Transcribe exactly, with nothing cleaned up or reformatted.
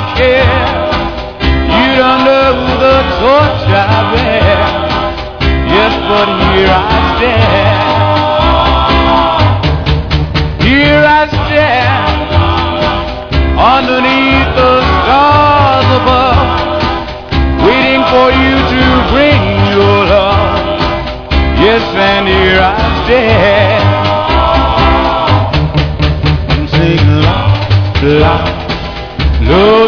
care. You don't know the torch I bear. Yes, but here I stand. Here I stand underneath the stars above, waiting for you to bring your love. Yes, and here I stand. I'm singing la, la, love.